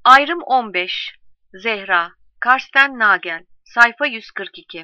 Ayrım 15. Zehra, Karsten Nagel, sayfa 142.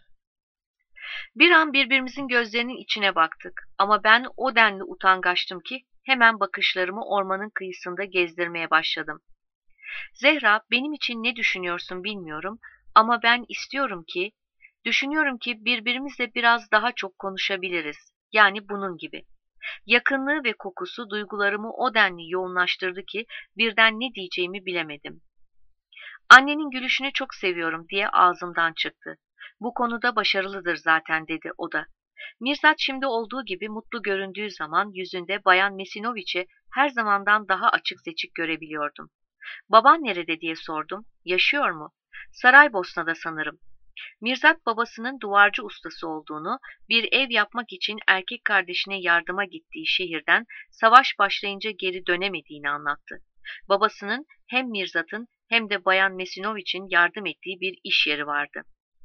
Bir an birbirimizin gözlerinin içine baktık ama ben o denli utangaçtım ki hemen bakışlarımı ormanın kıyısında gezdirmeye başladım. Zehra, benim için ne düşünüyorsun bilmiyorum ama ben düşünüyorum ki birbirimizle biraz daha çok konuşabiliriz. Yani bunun gibi. Yakınlığı ve kokusu duygularımı o denli yoğunlaştırdı ki birden ne diyeceğimi bilemedim. Annenin gülüşünü çok seviyorum diye ağzımdan çıktı. Bu konuda başarılıdır zaten dedi o da. Mirzat şimdi olduğu gibi mutlu göründüğü zaman yüzünde Bayan Mesinoviç'i her zamandan daha açık seçik görebiliyordum. Baban nerede diye sordum. Yaşıyor mu? Saraybosna'da sanırım. Mirzat babasının duvarcı ustası olduğunu, bir ev yapmak için erkek kardeşine yardıma gittiği şehirden savaş başlayınca geri dönemediğini anlattı. Babasının hem Mirzat'ın hem de Bayan Mesinoviç'in yardım ettiği bir iş yeri vardı.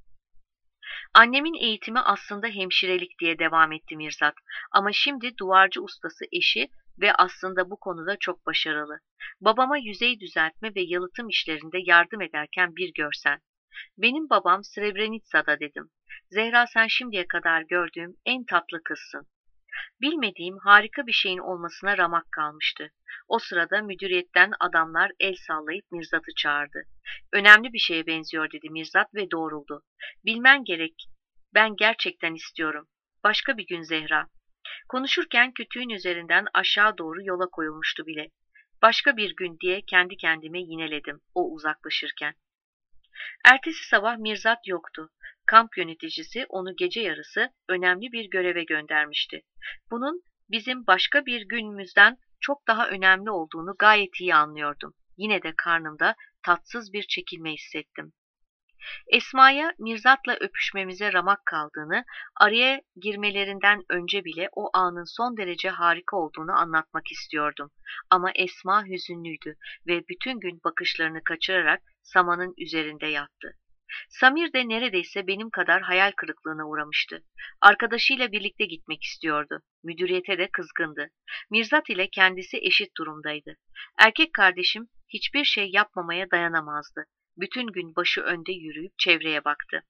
Annemin eğitimi aslında hemşirelik diye devam etti Mirzat. Ama şimdi duvarcı ustası eşi ve aslında bu konuda çok başarılı. Babama yüzey düzeltme ve yalıtım işlerinde yardım ederken bir görsen. Benim babam Srebrenica'da dedim. Zehra sen şimdiye kadar gördüğüm en tatlı kızsın. Bilmediğim harika bir şeyin olmasına ramak kalmıştı. O sırada müdüriyetten adamlar el sallayıp Mirzat'ı çağırdı. Önemli bir şeye benziyor dedi Mirzat ve doğruldu. Bilmen gerek. Ben gerçekten istiyorum. Başka bir gün Zehra. Konuşurken kütüğün üzerinden aşağı doğru yola koyulmuştu bile. Başka bir gün diye kendi kendime yineledim o uzaklaşırken. Ertesi sabah Mirzat yoktu. Kamp yöneticisi onu gece yarısı önemli bir göreve göndermişti. Bunun bizim başka bir günümüzden çok daha önemli olduğunu gayet iyi anlıyordum. Yine de karnımda tatsız bir çekilme hissettim. Esma'ya Mirzat'la öpüşmemize ramak kaldığını, araya girmelerinden önce bile o anın son derece harika olduğunu anlatmak istiyordum. Ama Esma hüzünlüydü ve bütün gün bakışlarını kaçırarak samanın üzerinde yattı. Samir de neredeyse benim kadar hayal kırıklığına uğramıştı. Arkadaşıyla birlikte gitmek istiyordu. Müdüriyete de kızgındı. Mirzat ile kendisi eşit durumdaydı. Erkek kardeşim hiçbir şey yapmamaya dayanamazdı. Bütün gün başı önde yürüyüp çevreye baktı.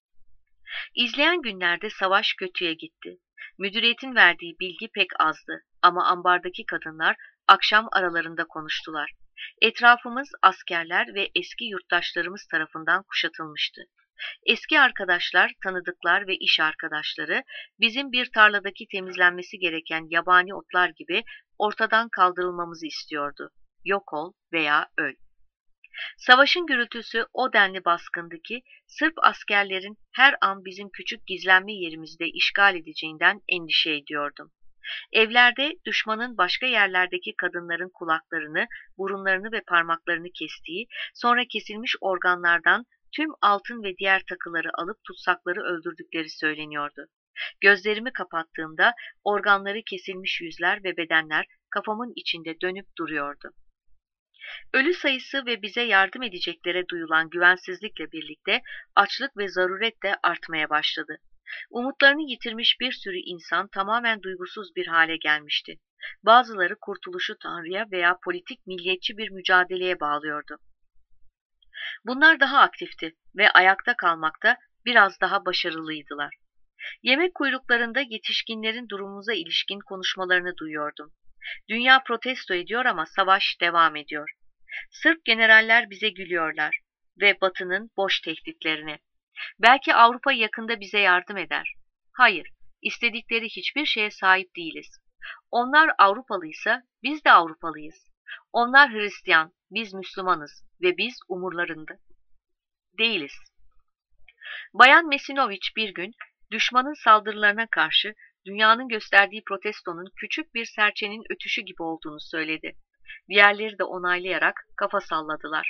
İzleyen günlerde savaş kötüye gitti. Müdüriyetin verdiği bilgi pek azdı ama ambardaki kadınlar akşam aralarında konuştular. Etrafımız askerler ve eski yurttaşlarımız tarafından kuşatılmıştı. Eski arkadaşlar, tanıdıklar ve iş arkadaşları bizim bir tarladaki temizlenmesi gereken yabani otlar gibi ortadan kaldırılmamızı istiyordu. Yok ol veya öl. Savaşın gürültüsü o denli baskındı ki Sırp askerlerin her an bizim küçük gizlenme yerimizi de işgal edeceğinden endişe ediyordum. Evlerde düşmanın başka yerlerdeki kadınların kulaklarını, burunlarını ve parmaklarını kestiği, sonra kesilmiş organlardan tüm altın ve diğer takıları alıp tutsakları öldürdükleri söyleniyordu. Gözlerimi kapattığımda organları kesilmiş yüzler ve bedenler kafamın içinde dönüp duruyordu. Ölü sayısı ve bize yardım edeceklere duyulan güvensizlikle birlikte açlık ve zaruret de artmaya başladı. Umutlarını yitirmiş bir sürü insan tamamen duygusuz bir hale gelmişti. Bazıları kurtuluşu Tanrı'ya veya politik milliyetçi bir mücadeleye bağlıyordu. Bunlar daha aktifti ve ayakta kalmakta biraz daha başarılıydılar. Yemek kuyruklarında yetişkinlerin durumumuza ilişkin konuşmalarını duyuyordum. Dünya protesto ediyor ama savaş devam ediyor. Sırp generaller bize gülüyorlar ve Batı'nın boş tehditlerine. Belki Avrupa yakında bize yardım eder. Hayır, istedikleri hiçbir şeye sahip değiliz. Onlar Avrupalıysa biz de Avrupalıyız. Onlar Hristiyan, biz Müslümanız ve biz umurlarında değiliz. Bayan Mesinoviç bir gün düşmanın saldırılarına karşı dünyanın gösterdiği protestonun küçük bir serçenin ötüşü gibi olduğunu söyledi. Diğerleri de onaylayarak kafa salladılar.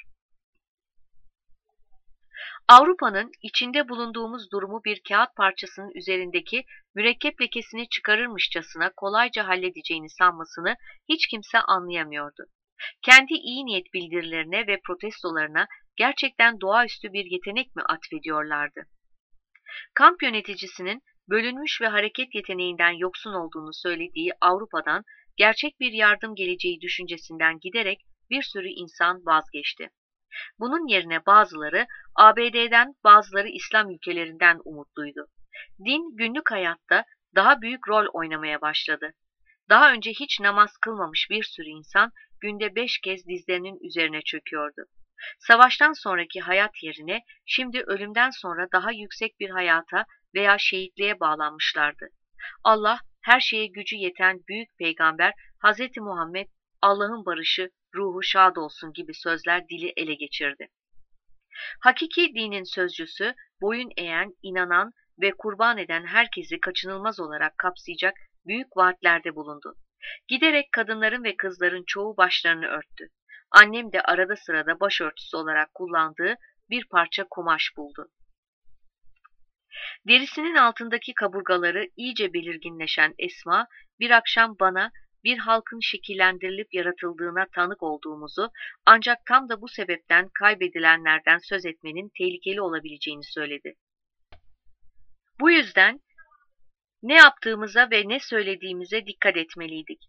Avrupa'nın içinde bulunduğumuz durumu bir kağıt parçasının üzerindeki mürekkep lekesini çıkarırmışçasına kolayca halledeceğini sanmasını hiç kimse anlayamıyordu. Kendi iyi niyet bildirilerine ve protestolarına gerçekten doğaüstü bir yetenek mi atfediyorlardı? Kamp yöneticisinin bölünmüş ve hareket yeteneğinden yoksun olduğunu söylediği Avrupa'dan gerçek bir yardım geleceği düşüncesinden giderek bir sürü insan vazgeçti. Bunun yerine bazıları ABD'den, bazıları İslam ülkelerinden umutluydu. Din günlük hayatta daha büyük rol oynamaya başladı. Daha önce hiç namaz kılmamış bir sürü insan günde 5 kez dizlerinin üzerine çöküyordu. Savaştan sonraki hayat yerine şimdi ölümden sonra daha yüksek bir hayata veya şehitliğe bağlanmışlardı. Allah, her şeye gücü yeten büyük peygamber Hz. Muhammed, Allah'ın barışı, ruhu şad olsun gibi sözler dili ele geçirdi. Hakiki dinin sözcüsü, boyun eğen, inanan ve kurban eden herkesi kaçınılmaz olarak kapsayacak büyük vaatlerde bulundu. Giderek kadınların ve kızların çoğu başlarını örttü. Annem de arada sırada başörtüsü olarak kullandığı bir parça kumaş buldu. Derisinin altındaki kaburgaları iyice belirginleşen Esma, bir akşam bana bir halkın şekillendirilip yaratıldığına tanık olduğumuzu, ancak tam da bu sebepten kaybedilenlerden söz etmenin tehlikeli olabileceğini söyledi. Bu yüzden ne yaptığımıza ve ne söylediğimize dikkat etmeliydik.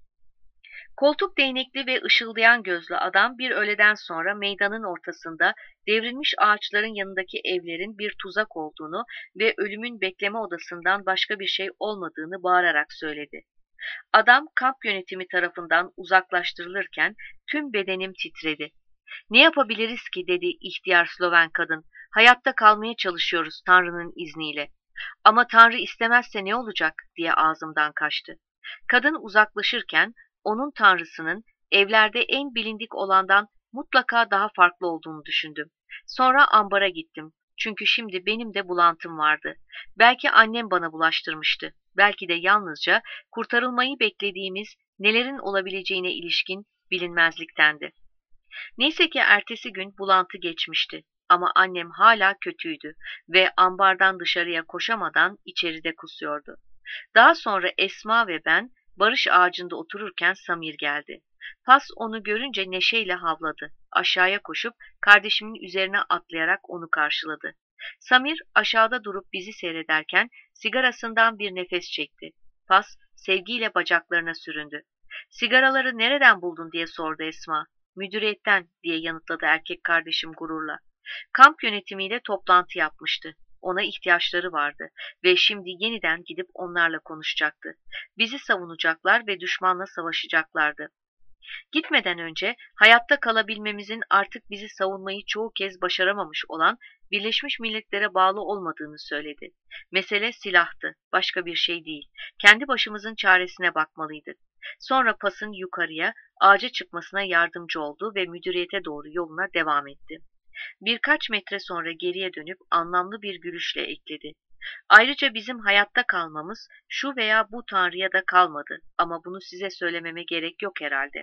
Koltuk değnekli ve ışıldayan gözlü adam bir öğleden sonra meydanın ortasında devrilmiş ağaçların yanındaki evlerin bir tuzak olduğunu ve ölümün bekleme odasından başka bir şey olmadığını bağırarak söyledi. Adam kamp yönetimi tarafından uzaklaştırılırken tüm bedenim titredi. "Ne yapabiliriz ki?" dedi ihtiyar Sloven kadın. "Hayatta kalmaya çalışıyoruz Tanrı'nın izniyle." "Ama Tanrı istemezse ne olacak?" diye ağzımdan kaçtı. Kadın uzaklaşırken onun tanrısının evlerde en bilindik olandan mutlaka daha farklı olduğunu düşündüm. Sonra ambara gittim. Çünkü şimdi benim de bulantım vardı. Belki annem bana bulaştırmıştı. Belki de yalnızca kurtarılmayı beklediğimiz nelerin olabileceğine ilişkin bilinmezliktendi. Neyse ki ertesi gün bulantı geçmişti. Ama annem hala kötüydü ve ambardan dışarıya koşamadan içeride kusuyordu. Daha sonra Esma ve ben barış ağacında otururken Samir geldi. Pas onu görünce neşeyle havladı. Aşağıya koşup kardeşimin üzerine atlayarak onu karşıladı. Samir aşağıda durup bizi seyrederken sigarasından bir nefes çekti. Pas sevgiyle bacaklarına süründü. "Sigaraları nereden buldun?" diye sordu Esma. "Müdüriyetten," diye yanıtladı erkek kardeşim gururla. Kamp yönetimiyle toplantı yapmıştı. Ona ihtiyaçları vardı ve şimdi yeniden gidip onlarla konuşacaktı. Bizi savunacaklar ve düşmanla savaşacaklardı. Gitmeden önce hayatta kalabilmemizin artık bizi savunmayı çoğu kez başaramamış olan Birleşmiş Milletler'e bağlı olmadığını söyledi. Mesele silahtı, başka bir şey değil. Kendi başımızın çaresine bakmalıydık. Sonra pasın yukarıya, ağaca çıkmasına yardımcı oldu ve müdüriyete doğru yoluna devam etti. Birkaç metre sonra geriye dönüp anlamlı bir gülüşle ekledi. "Ayrıca bizim hayatta kalmamız şu veya bu tanrıya da kalmadı ama bunu size söylememe gerek yok herhalde."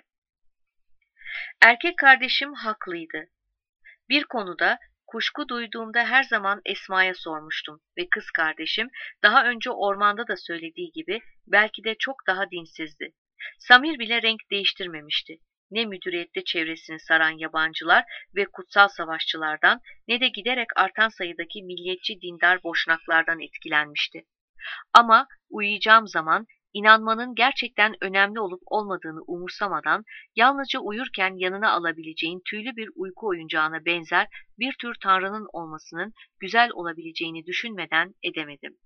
Erkek kardeşim haklıydı. Bir konuda kuşku duyduğumda her zaman Esma'ya sormuştum ve kız kardeşim daha önce ormanda da söylediği gibi belki de çok daha dinsizdi. Samir bile renk değiştirmemişti. Ne müdüriyette çevresini saran yabancılar ve kutsal savaşçılardan ne de giderek artan sayıdaki milliyetçi dindar boşnaklardan etkilenmişti. Ama uyuyacağım zaman inanmanın gerçekten önemli olup olmadığını umursamadan yalnızca uyurken yanına alabileceğin tüylü bir uyku oyuncağına benzer bir tür tanrının olmasının güzel olabileceğini düşünmeden edemedim.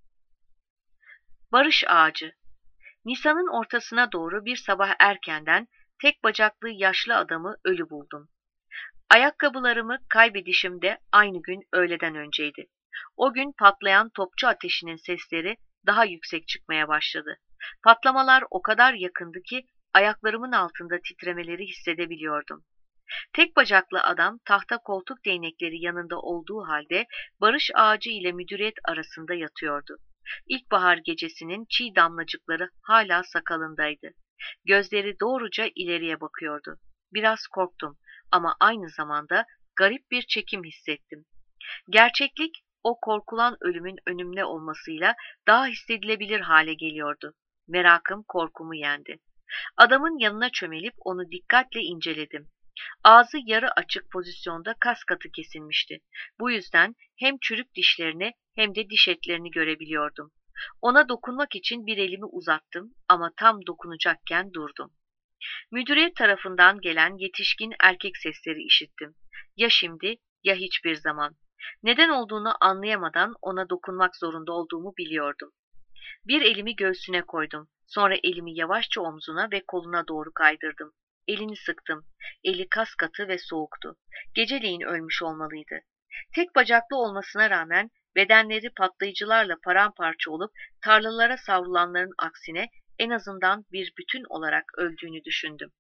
Barış ağacı. Nisan'ın ortasına doğru bir sabah erkenden tek bacaklı yaşlı adamı ölü buldum. Ayakkabılarımı kaybedişim de aynı gün öğleden önceydi. O gün patlayan topçu ateşinin sesleri daha yüksek çıkmaya başladı. Patlamalar o kadar yakındı ki ayaklarımın altında titremeleri hissedebiliyordum. Tek bacaklı adam tahta koltuk değnekleri yanında olduğu halde barış ağacı ile müdüriyet arasında yatıyordu. İlkbahar gecesinin çiğ damlacıkları hala sakalındaydı. Gözleri doğruca ileriye bakıyordu. Biraz korktum ama aynı zamanda garip bir çekim hissettim. Gerçeklik o korkulan ölümün önümde olmasıyla daha hissedilebilir hale geliyordu. Merakım korkumu yendi. Adamın yanına çömelip onu dikkatle inceledim. Ağzı yarı açık pozisyonda kas katı kesilmişti. Bu yüzden hem çürük dişlerini hem de diş etlerini görebiliyordum. Ona dokunmak için bir elimi uzattım ama tam dokunacakken durdum. Müdüriyet tarafından gelen yetişkin erkek sesleri işittim. Ya şimdi ya hiçbir zaman. Neden olduğunu anlayamadan ona dokunmak zorunda olduğumu biliyordum. Bir elimi göğsüne koydum. Sonra elimi yavaşça omzuna ve koluna doğru kaydırdım. Elini sıktım. Eli kas katı ve soğuktu. Geceleyin ölmüş olmalıydı. Tek bacaklı olmasına rağmen bedenleri patlayıcılarla paramparça olup tarlalara savrulanların aksine en azından bir bütün olarak öldüğünü düşündüm.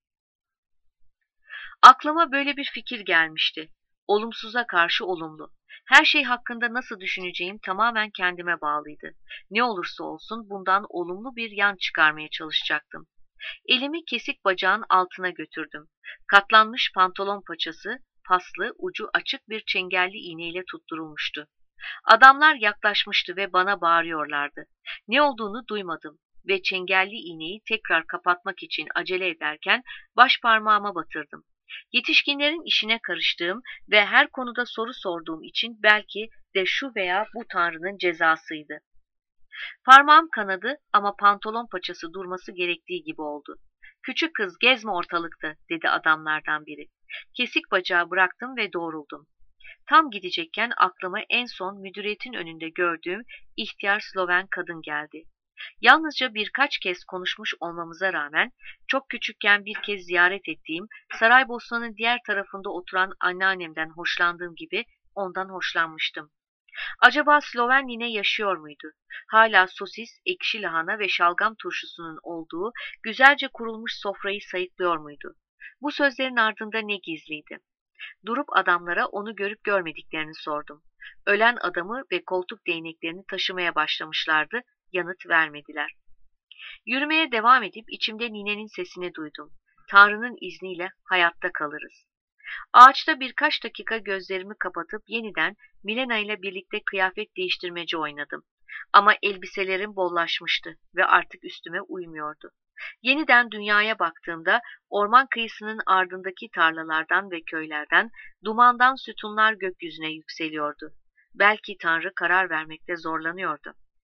Aklıma böyle bir fikir gelmişti. Olumsuza karşı olumlu. Her şey hakkında nasıl düşüneceğim tamamen kendime bağlıydı. Ne olursa olsun bundan olumlu bir yan çıkarmaya çalışacaktım. Elimi kesik bacağın altına götürdüm. Katlanmış pantolon paçası, paslı, ucu açık bir çengelli iğneyle tutturulmuştu. Adamlar yaklaşmıştı ve bana bağırıyorlardı. Ne olduğunu duymadım ve çengelli iğneyi tekrar kapatmak için acele ederken baş parmağıma batırdım. Yetişkinlerin işine karıştığım ve her konuda soru sorduğum için belki de şu veya bu Tanrı'nın cezasıydı. Parmağım kanadı ama pantolon paçası durması gerektiği gibi oldu. "Küçük kız gezme ortalıkta," dedi adamlardan biri. Kesik bacağı bıraktım ve doğruldum. Tam gidecekken aklıma en son müdüriyetin önünde gördüğüm ihtiyar Sloven kadın geldi. Yalnızca birkaç kez konuşmuş olmamıza rağmen çok küçükken bir kez ziyaret ettiğim Saraybosna'nın diğer tarafında oturan anneannemden hoşlandığım gibi ondan hoşlanmıştım. Acaba Sloven yine yaşıyor muydu? Hala sosis, ekşi lahana ve şalgam turşusunun olduğu güzelce kurulmuş sofrayı sayıklıyor muydu? Bu sözlerin ardında ne gizliydi? Durup adamlara onu görüp görmediklerini sordum. Ölen adamı ve koltuk değneklerini taşımaya başlamışlardı, yanıt vermediler. Yürümeye devam edip içimde ninenin sesini duydum. Tanrı'nın izniyle hayatta kalırız. Ağaçta birkaç dakika gözlerimi kapatıp yeniden Milena ile birlikte kıyafet değiştirmece oynadım. Ama elbiselerim bollaşmıştı ve artık üstüme uymuyordu. Yeniden dünyaya baktığımda orman kıyısının ardındaki tarlalardan ve köylerden dumandan sütunlar gökyüzüne yükseliyordu. Belki Tanrı karar vermekte zorlanıyordu.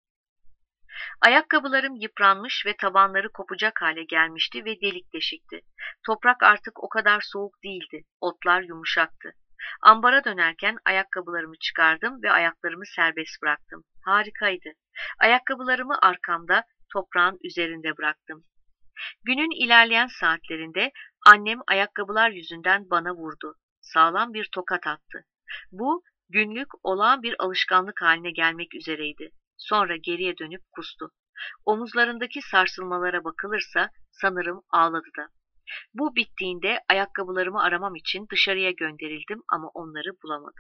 Ayakkabılarım yıpranmış ve tabanları kopacak hale gelmişti ve delik deşikti. Toprak artık o kadar soğuk değildi, otlar yumuşaktı. Ambara dönerken ayakkabılarımı çıkardım ve ayaklarımı serbest bıraktım. Harikaydı. Ayakkabılarımı arkamda, toprağın üzerinde bıraktım. Günün ilerleyen saatlerinde annem ayakkabılar yüzünden bana vurdu. Sağlam bir tokat attı. Bu günlük olağan bir alışkanlık haline gelmek üzereydi. Sonra geriye dönüp kustu. Omuzlarındaki sarsılmalara bakılırsa sanırım ağladı da. Bu bittiğinde ayakkabılarımı aramam için dışarıya gönderildim ama onları bulamadım.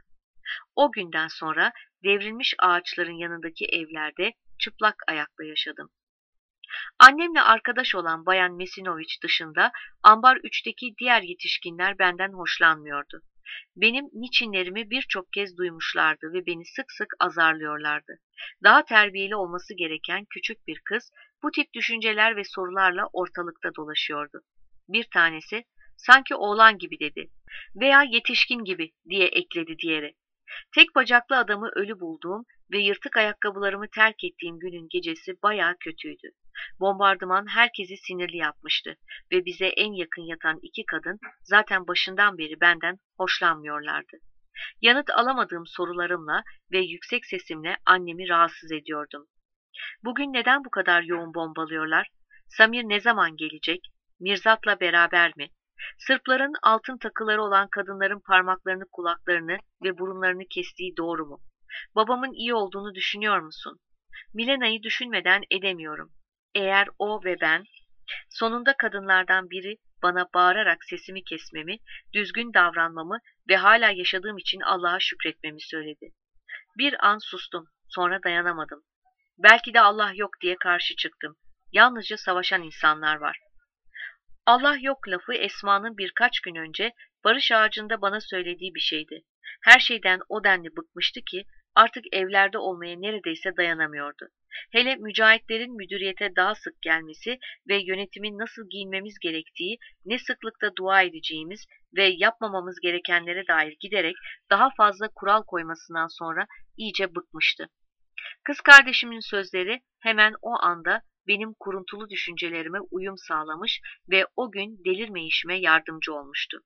O günden sonra devrilmiş ağaçların yanındaki evlerde çıplak ayakla yaşadım. Annemle arkadaş olan Bayan Mesinoviç dışında ambar 3'teki diğer yetişkinler benden hoşlanmıyordu. Benim niçinlerimi birçok kez duymuşlardı ve beni sık sık azarlıyorlardı. Daha terbiyeli olması gereken küçük bir kız bu tip düşünceler ve sorularla ortalıkta dolaşıyordu. Bir tanesi, "Sanki oğlan gibi," dedi veya "yetişkin gibi," diye ekledi diğeri. Tek bacaklı adamı ölü bulduğum ve yırtık ayakkabılarımı terk ettiğim günün gecesi bayağı kötüydü. Bombardıman herkesi sinirli yapmıştı ve bize en yakın yatan iki kadın zaten başından beri benden hoşlanmıyorlardı. Yanıt alamadığım sorularımla ve yüksek sesimle annemi rahatsız ediyordum. "Bugün neden bu kadar yoğun bombalıyorlar? Samir ne zaman gelecek? Mirzat'la beraber mi? Sırpların altın takıları olan kadınların parmaklarını, kulaklarını ve burunlarını kestiği doğru mu? Babamın iyi olduğunu düşünüyor musun? Milena'yı düşünmeden edemiyorum. Eğer o ve ben..." Sonunda kadınlardan biri bana bağırarak sesimi kesmemi, düzgün davranmamı ve hala yaşadığım için Allah'a şükretmemi söyledi. Bir an sustum, sonra dayanamadım. Belki de Allah yok diye karşı çıktım. Yalnızca savaşan insanlar var. Allah yok lafı Esma'nın birkaç gün önce barış ağacında bana söylediği bir şeydi. Her şeyden o denli bıkmıştı ki artık evlerde olmaya neredeyse dayanamıyordu. Hele mücahitlerin müdüriyete daha sık gelmesi ve yönetimin nasıl giyinmemiz gerektiği, ne sıklıkta dua edeceğimiz ve yapmamamız gerekenlere dair giderek daha fazla kural koymasından sonra iyice bıkmıştı. Kız kardeşimin sözleri hemen o anda benim kuruntulu düşüncelerime uyum sağlamış ve o gün delirmeyişime yardımcı olmuştu.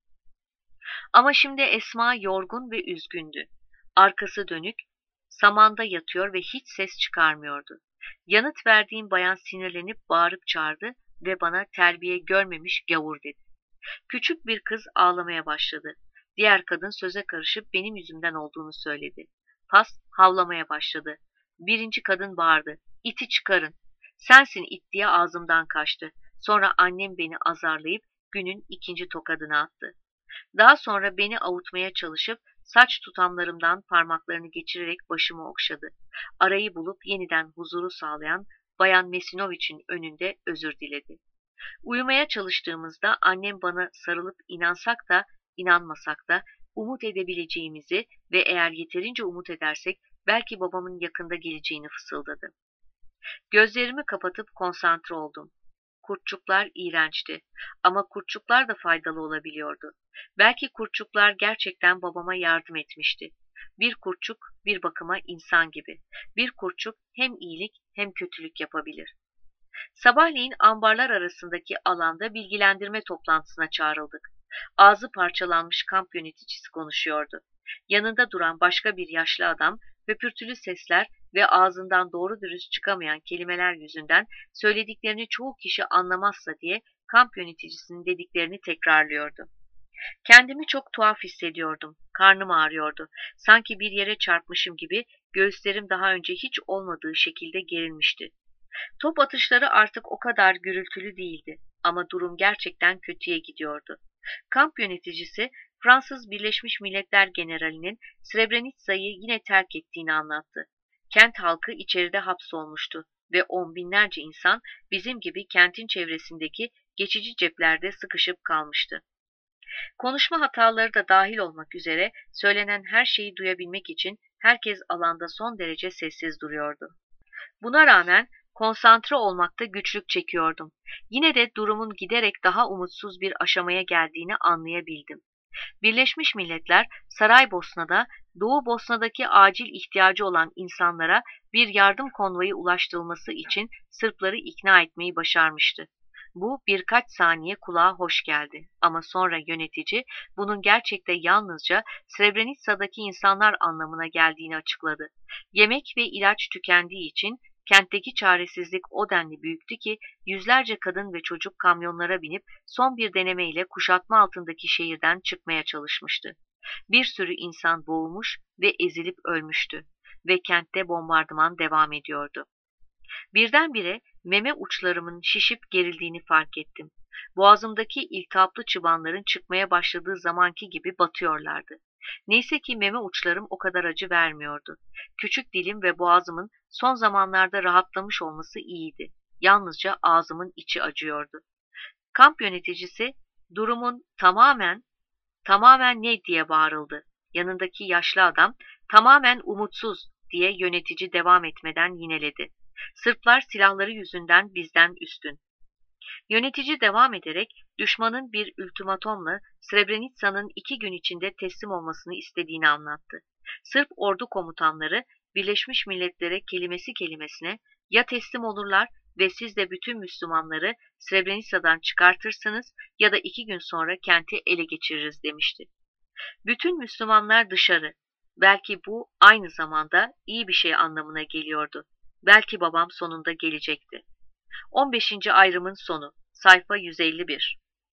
Ama şimdi Esma yorgun ve üzgündü. Arkası dönük, samanda yatıyor ve hiç ses çıkarmıyordu. Yanıt verdiğim bayan sinirlenip bağırıp çağırdı ve bana terbiye görmemiş gavur dedi. Küçük bir kız ağlamaya başladı. Diğer kadın söze karışıp benim yüzümden olduğunu söyledi. Pas havlamaya başladı. Birinci kadın bağırdı. İti çıkarın. Sensin it diye ağzımdan kaçtı. Sonra annem beni azarlayıp günün ikinci tokadını attı. Daha sonra beni avutmaya çalışıp saç tutamlarımdan parmaklarını geçirerek başımı okşadı. Arayı bulup yeniden huzuru sağlayan Bayan Mesinoviç'in önünde özür diledi. Uyumaya çalıştığımızda annem bana sarılıp inansak da inanmasak da umut edebileceğimizi ve eğer yeterince umut edersek belki babamın yakında geleceğini fısıldadı. Gözlerimi kapatıp konsantre oldum. Kurtçuklar iğrençti ama kurtçuklar da faydalı olabiliyordu. Belki kurtçuklar gerçekten babama yardım etmişti. Bir kurtçuk bir bakıma insan gibi. Bir kurtçuk hem iyilik hem kötülük yapabilir. Sabahleyin ambarlar arasındaki alanda bilgilendirme toplantısına çağrıldık. Ağzı parçalanmış kamp yöneticisi konuşuyordu. Yanında duran başka bir yaşlı adam, höpürtülü sesler ve ağzından doğru dürüst çıkamayan kelimeler yüzünden söylediklerini çoğu kişi anlamazsa diye kamp yöneticisinin dediklerini tekrarlıyordu. Kendimi çok tuhaf hissediyordum. Karnım ağrıyordu. Sanki bir yere çarpmışım gibi göğüslerim daha önce hiç olmadığı şekilde gerilmişti. Top atışları artık o kadar gürültülü değildi ama durum gerçekten kötüye gidiyordu. Kamp yöneticisi Fransız Birleşmiş Milletler Generalinin Srebrenica'yı yine terk ettiğini anlattı. Kent halkı içeride hapsolmuştu ve on binlerce insan bizim gibi kentin çevresindeki geçici ceplerde sıkışıp kalmıştı. Konuşma hataları da dahil olmak üzere söylenen her şeyi duyabilmek için herkes alanda son derece sessiz duruyordu. Buna rağmen konsantre olmakta güçlük çekiyordum. Yine de durumun giderek daha umutsuz bir aşamaya geldiğini anlayabildim. Birleşmiş Milletler, Saraybosna'da, Doğu Bosna'daki acil ihtiyacı olan insanlara bir yardım konvoyu ulaştırılması için Sırpları ikna etmeyi başarmıştı. Bu birkaç saniye kulağa hoş geldi ama sonra yönetici bunun gerçekte yalnızca Srebrenica'daki insanlar anlamına geldiğini açıkladı. Yemek ve ilaç tükendiği için kentteki çaresizlik o denli büyüktü ki yüzlerce kadın ve çocuk kamyonlara binip son bir denemeyle kuşatma altındaki şehirden çıkmaya çalışmıştı. Bir sürü insan boğulmuş ve ezilip ölmüştü ve kentte bombardıman devam ediyordu. Birdenbire meme uçlarımın şişip gerildiğini fark ettim. Boğazımdaki iltihaplı çıbanların çıkmaya başladığı zamanki gibi batıyorlardı. Neyse ki meme uçlarım o kadar acı vermiyordu. Küçük dilim ve boğazımın son zamanlarda rahatlamış olması iyiydi. Yalnızca ağzımın içi acıyordu. Kamp yöneticisi durumun tamamen ne diye bağırıldı. Yanındaki yaşlı adam tamamen umutsuz diye yönetici devam etmeden yineledi. Sırplar silahları yüzünden bizden üstün. Yönetici devam ederek düşmanın bir ultimatomla Srebrenica'nın 2 gün içinde teslim olmasını istediğini anlattı. Sırp ordu komutanları Birleşmiş Milletler'e kelimesi kelimesine ya teslim olurlar ve siz de bütün Müslümanları Srebrenica'dan çıkartırsınız ya da 2 gün sonra kenti ele geçiririz demişti. Bütün Müslümanlar dışarı. Belki bu aynı zamanda iyi bir şey anlamına geliyordu. Belki babam sonunda gelecekti. 15. ayrımın sonu. Sayfa 151.